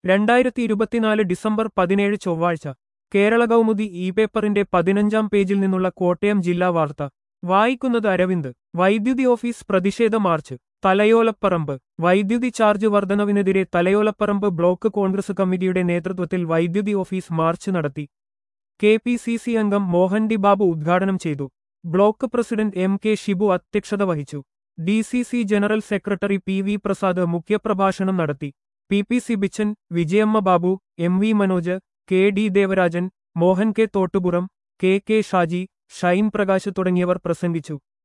2024 December 17 ചൊവ്വാഴ്ച Kerala Kaumudi E പേപ്പറിന്റെ 15-ാം പേജിൽ നിന്നുള്ള കോട്ടയം ജില്ലാ വാർത്ത വായിക്കുന്നത് അരവിന്ദ്. വൈദ്യുതി ഓഫീസ് പ്രതിഷേധ മാർച്ച് തലയോലപ്പറമ്പ്. വൈദ്യുതി ചാർജ് വർധനവിനെതിരെ തലയോലപ്പറമ്പ് ബ്ലോക്ക് കോൺഗ്രസ് കമ്മിറ്റിയുടെ നേതൃത്വത്തിൽ വൈദ്യുതി ഓഫീസ് മാർച്ച് നടത്തി. കെ.പി.സി.സി അംഗം മോഹൻ ഡി ബാബു ഉദ്ഘാടനം ചെയ്തു. Block president MK. ഷിബു അധ്യക്ഷത വഹിച്ചു. DCC general secretary PV. Prasad മുഖ്യപ്രഭാഷണം നടത്തി. PP. Bichan, Vijayamma Babu, MV. Manoj, KD. Devarajan, Mohan K. Thottupuram, KK. Shaji, Shine Prakash തുടങ്ങിയവർ പ്രസംഗിച്ചു.